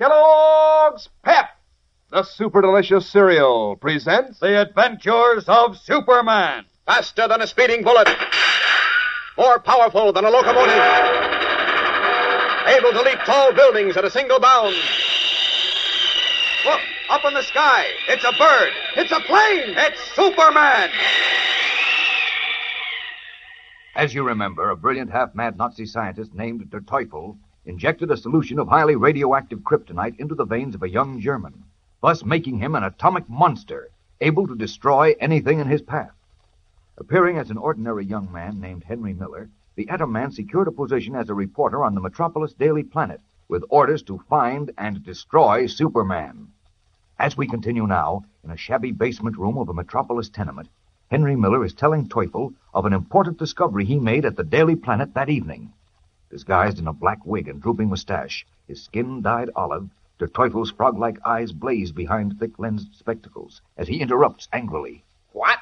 Kellogg's Pep, the super delicious cereal, presents The Adventures of Superman. Faster than a speeding bullet. More powerful than a locomotive. Able to leap tall buildings at a single bound. Look, up in the sky. It's a bird. It's a plane. It's Superman. As you remember, a brilliant half-mad Nazi scientist named Der Teufel injected a solution of highly radioactive kryptonite into the veins of a young German, thus making him an atomic monster, able to destroy anything in his path. Appearing as an ordinary young man named Henry Miller, the Atom Man secured a position as a reporter on the Metropolis Daily Planet, with orders to find and destroy Superman. As we continue now, in a shabby basement room of a Metropolis tenement, Henry Miller is telling Teufel of an important discovery he made at the Daily Planet that evening. Disguised in a black wig and drooping mustache, his skin dyed olive, Der Teufel's frog-like eyes blaze behind thick-lensed spectacles as he interrupts angrily. What?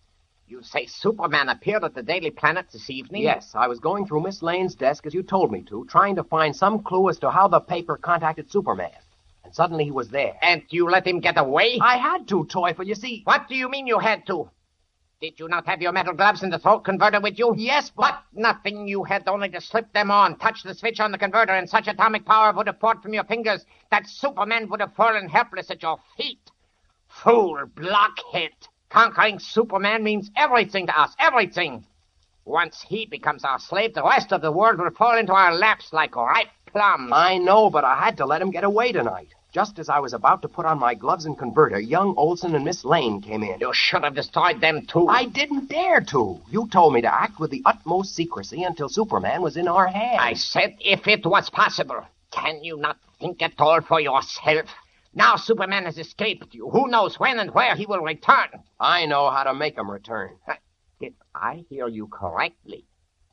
You say Superman appeared at the Daily Planet this evening? Yes, I was going through Miss Lane's desk as you told me to, trying to find some clue as to how the paper contacted Superman. And suddenly he was there. And you let him get away? I had to, Teufel, you see. What do you mean you had to? Did you not have your metal gloves and the throat converter with you? Yes, but... Nothing. You had only to slip them on, touch the switch on the converter, and such atomic power would have poured from your fingers that Superman would have fallen helpless at your feet. Fool, blockhead. Conquering Superman means everything to us, everything. Once he becomes our slave, the rest of the world will fall into our laps like ripe plums. I know, but I had to let him get away tonight. Just as I was about to put on my gloves and converter, young Olson and Miss Lane came in. You should have destroyed them, too. I didn't dare to. You told me to act with the utmost secrecy until Superman was in our hands. I said if it was possible. Can you not think at all for yourself? Now Superman has escaped you. Who knows when and where he will return? I know how to make him return. Did I hear you correctly?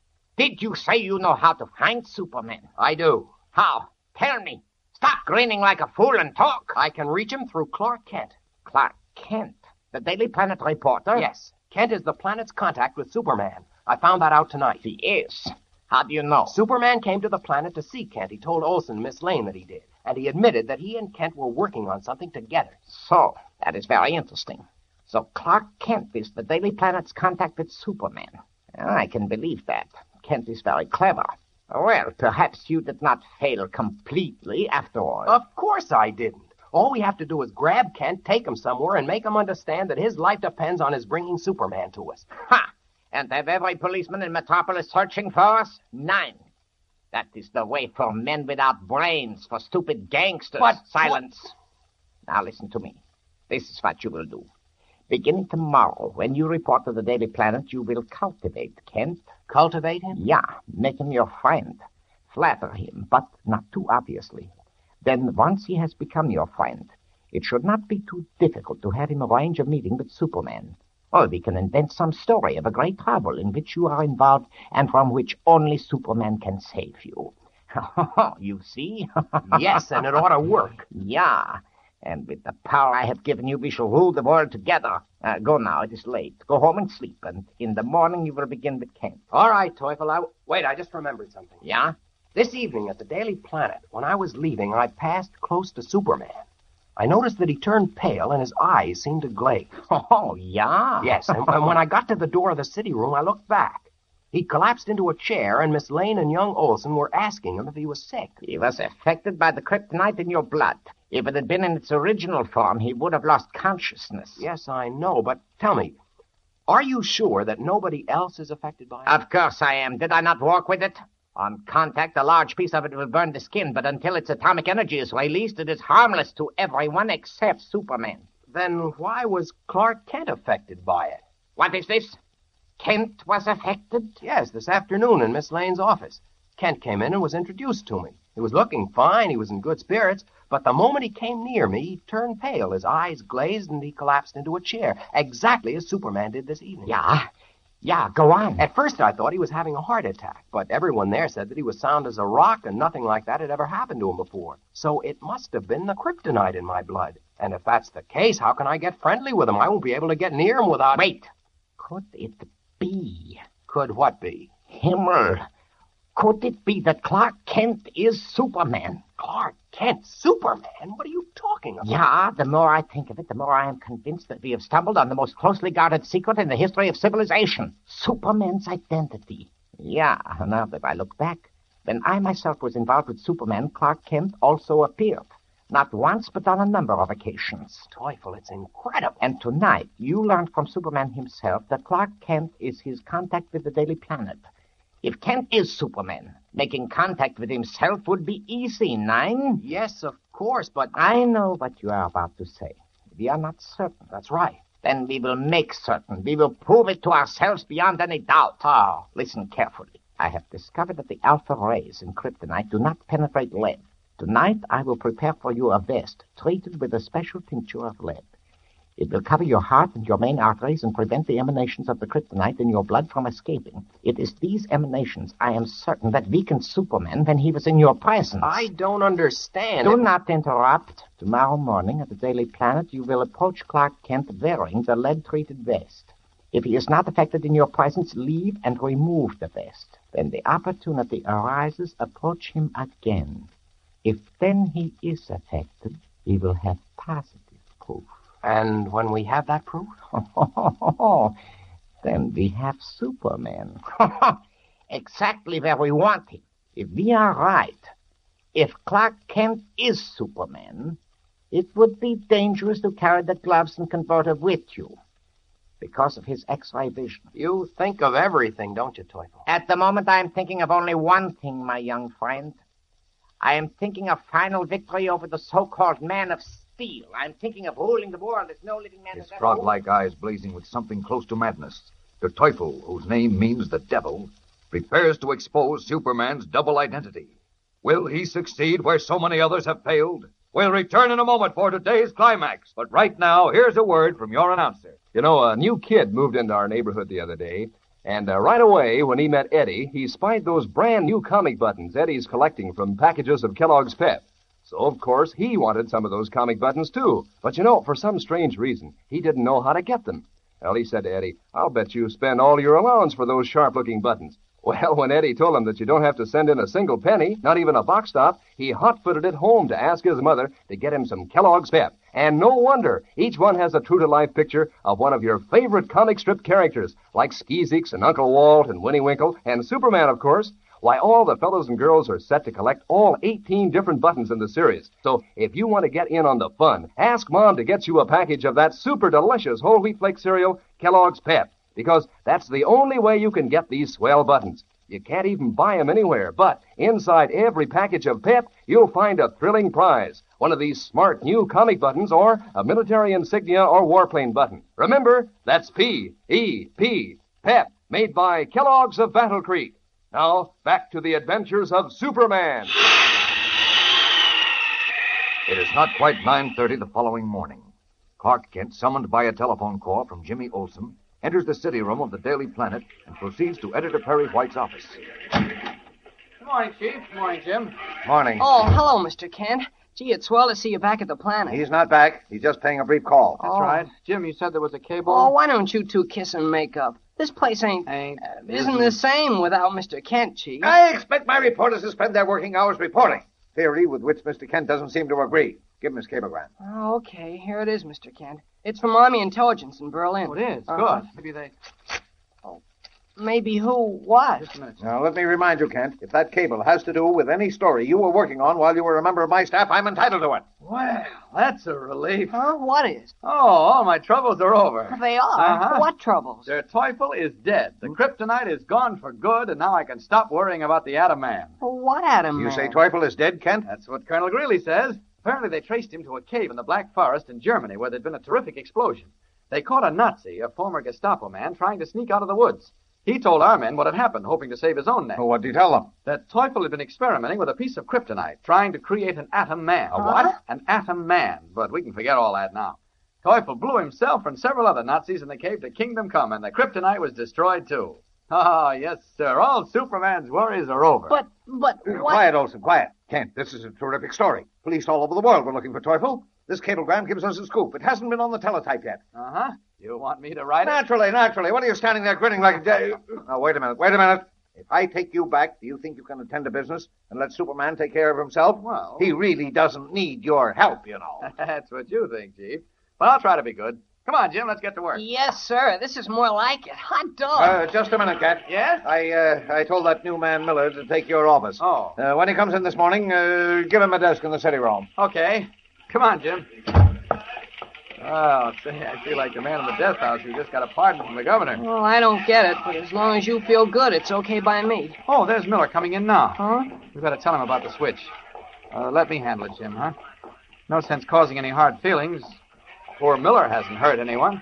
Did you say you know how to find Superman? I do. How? Tell me. Stop grinning like a fool and talk. I can reach him through Clark Kent. Clark Kent? The Daily Planet reporter? Yes. Kent is the planet's contact with Superman. I found that out tonight. He is? How do you know? Superman came to the planet to see Kent. He told Olson and Miss Lane that he did. And he admitted that he and Kent were working on something together. So, that is very interesting. So Clark Kent is the Daily Planet's contact with Superman. I can believe that. Kent is very clever. Well, perhaps you did not fail completely after all. Of course I didn't. All we have to do is grab Kent, take him somewhere, and make him understand that his life depends on his bringing Superman to us. Ha! And have every policeman in Metropolis searching for us? 9. That is the way for men without brains, for stupid gangsters. But silence. Now listen to me. This is what you will do. Beginning tomorrow, when you report to the Daily Planet, you will cultivate Kent. Cultivate him? Yeah, make him your friend. Flatter him, but not too obviously. Then, once he has become your friend, it should not be too difficult to have him arrange a meeting with Superman. Or we can invent some story of a great trouble in which you are involved and from which only Superman can save you. You see? Yes, and it ought to work. Yeah. And with the power I have given you, we shall rule the world together. Go now, it is late. Go home and sleep, and in the morning you will begin with Kent. All right, Teufel. Wait, I just remembered something. Yeah? This evening at the Daily Planet, when I was leaving, I passed close to Superman. I noticed that he turned pale and his eyes seemed to glaze. Oh, yeah? Yes, and when I got to the door of the city room, I looked back. He collapsed into a chair, and Miss Lane and young Olson were asking him if he was sick. He was affected by the kryptonite in your blood. If it had been in its original form, he would have lost consciousness. Yes, I know, but tell me, are you sure that nobody else is affected by it? Of course I am. Did I not work with it? On contact, a large piece of it will burn the skin, but until its atomic energy is released, it is harmless to everyone except Superman. Then why was Clark Kent affected by it? What is this? Kent was affected? Yes, this afternoon in Miss Lane's office. Kent came in and was introduced to me. He was looking fine, he was in good spirits, but the moment he came near me, he turned pale, his eyes glazed, and he collapsed into a chair, exactly as Superman did this evening. Yeah, go on. At first I thought he was having a heart attack, but everyone there said that he was sound as a rock and nothing like that had ever happened to him before. So it must have been the kryptonite in my blood. And if that's the case, how can I get friendly with him? I won't be able to get near him without... Wait. Could it be? Could what be? Himmel. Could it be that Clark Kent is Superman? Clark Kent, Superman? What are you talking about? Yeah, the more I think of it, the more I am convinced that we have stumbled on the most closely guarded secret in the history of civilization. Superman's identity. Yeah, now that I look back, when I myself was involved with Superman, Clark Kent also appeared. Not once, but on a number of occasions. Teufel, it's incredible. And tonight, you learned from Superman himself that Clark Kent is his contact with the Daily Planet. If Kent is Superman, making contact with himself would be easy, Nine. Yes, of course, but... I know what you are about to say. We are not certain. That's right. Then we will make certain. We will prove it to ourselves beyond any doubt. How? Listen carefully. I have discovered that the alpha rays in kryptonite do not penetrate lead. Tonight, I will prepare for you a vest treated with a special tincture of lead. It will cover your heart and your main arteries and prevent the emanations of the kryptonite in your blood from escaping. It is these emanations, I am certain, that weakened Superman when he was in your presence. I don't understand. Do not interrupt. Tomorrow morning at the Daily Planet, you will approach Clark Kent wearing the lead-treated vest. If he is not affected in your presence, leave and remove the vest. When the opportunity arises, approach him again. If then he is affected, he will have positive proof. And when we have that proof? Then we have Superman. Exactly where we want him. If we are right, if Clark Kent is Superman, it would be dangerous to carry the gloves and converter with you because of his X-ray vision. You think of everything, don't you, Teufel? At the moment, I am thinking of only one thing, my young friend. I am thinking of final victory over the so-called Man of Steel. I'm thinking of ruling the world as no living man His has ever frog-like eyes blazing with something close to madness. Der Teufel, whose name means the devil, prepares to expose Superman's double identity. Will he succeed where so many others have failed? We'll return in a moment for today's climax. But right now, here's a word from your announcer. You know, a new kid moved into our neighborhood the other day, and right away, when he met Eddie, he spied those brand new comic buttons Eddie's collecting from packages of Kellogg's Pep. So, of course, he wanted some of those comic buttons, too. But, you know, for some strange reason, he didn't know how to get them. Well, he said to Eddie, "I'll bet you spend all your allowance for those sharp-looking buttons." Well, when Eddie told him that you don't have to send in a single penny, not even a box stop, he hot-footed it home to ask his mother to get him some Kellogg's Pep. And no wonder. Each one has a true-to-life picture of one of your favorite comic strip characters, like Skeezix and Uncle Walt and Winnie Winkle and Superman, of course. Why, all the fellows and girls are set to collect all 18 different buttons in the series. So if you want to get in on the fun, ask Mom to get you a package of that super delicious whole wheat flake cereal, Kellogg's Pep, because that's the only way you can get these swell buttons. You can't even buy them anywhere, but inside every package of Pep, you'll find a thrilling prize. One of these smart new comic buttons or a military insignia or warplane button. Remember, that's P-E-P, Pep, made by Kellogg's of Battle Creek. Now, back to the adventures of Superman. It is not quite 9:30 the following morning. Clark Kent, summoned by a telephone call from Jimmy Olsen, enters the city room of the Daily Planet and proceeds to Editor Perry White's office. Good morning, Chief. Good morning, Jim. Morning. Oh, hello, Mr. Kent. Gee, it's swell to see you back at the Planet. He's not back. He's just paying a brief call. That's right. Jim, you said there was a cable? Oh, why don't you two kiss and make up? This place isn't the same without Mr. Kent, Chief. I expect my reporters to spend their working hours reporting. Theory with which Mr. Kent doesn't seem to agree. Give him his cablegram. Oh, okay. Here it is, Mr. Kent. It's from Army Intelligence in Berlin. Oh, it is? Uh-huh. Good. Maybe they... Maybe who? What? Just a minute. Now, let me remind you, Kent, if that cable has to do with any story you were working on while you were a member of my staff, I'm entitled to it. Well, that's a relief. Huh? What is? Oh, all my troubles are over. They are. Uh-huh. What troubles? Der Teufel is dead. The kryptonite is gone for good, and now I can stop worrying about the Atom Man. What Atom You Man? say Teufel is dead, Kent? That's what Colonel Greeley says. Apparently they traced him to a cave in the Black Forest in Germany where there'd been a terrific explosion. They caught a Nazi, a former Gestapo man, trying to sneak out of the woods. He told our men what had happened, hoping to save his own neck. Oh, what did you tell them? That Teufel had been experimenting with a piece of kryptonite, trying to create an atom man. A what? An atom man. But we can forget all that now. Teufel blew himself and several other Nazis in the cave to Kingdom Come, and the kryptonite was destroyed, too. Ah, yes, sir. All Superman's worries are over. But what? Quiet, Olsen, quiet. Kent, this is a terrific story. Police all over the world were looking for Teufel. This cablegram gives us a scoop. It hasn't been on the teletype yet. Uh-huh. You want me to write it? Naturally. What are you standing there grinning like a... Now, wait a minute. If I take you back, do you think you can attend to business and let Superman take care of himself? Well... He really doesn't need your help, you know. That's what you think, Chief. But I'll try to be good. Come on, Jim, let's get to work. Yes, sir. This is more like it. Hot dog. Just a minute, Cat. Yes? I told that new man Miller to take your office. Oh. When he comes in this morning, give him a desk in the city room. Okay. Come on, Jim. Oh, say, I feel like the man in the death house who just got a pardon from the governor. Well, I don't get it, but as long as you feel good, it's okay by me. Oh, there's Miller coming in now. Huh? We better tell him about the switch. Let me handle it, Jim, huh? No sense causing any hard feelings. Poor Miller hasn't hurt anyone.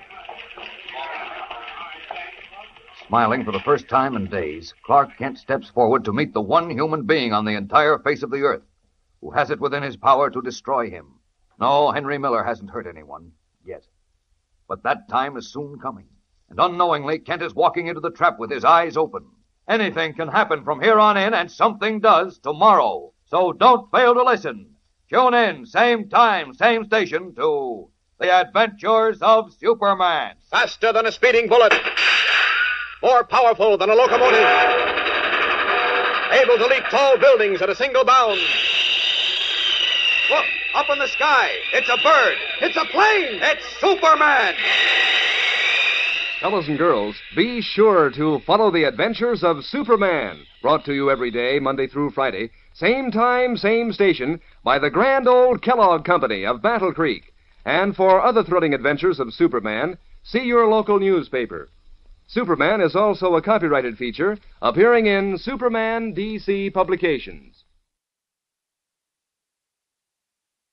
Smiling for the first time in days, Clark Kent steps forward to meet the one human being on the entire face of the earth who has it within his power to destroy him. No, Henry Miller hasn't hurt anyone yet. But that time is soon coming, and unknowingly, Kent is walking into the trap with his eyes open. Anything can happen from here on in, and something does tomorrow. So don't fail to listen. Tune in, same time, same station, to The Adventures of Superman. Faster than a speeding bullet. More powerful than a locomotive. Able to leap tall buildings at a single bound. Look, up in the sky. It's a bird. It's a plane. It's Superman. Fellows and girls, be sure to follow the adventures of Superman, brought to you every day, Monday through Friday, same time, same station, by the grand old Kellogg Company of Battle Creek. And for other thrilling adventures of Superman, see your local newspaper. Superman is also a copyrighted feature appearing in Superman DC Publications.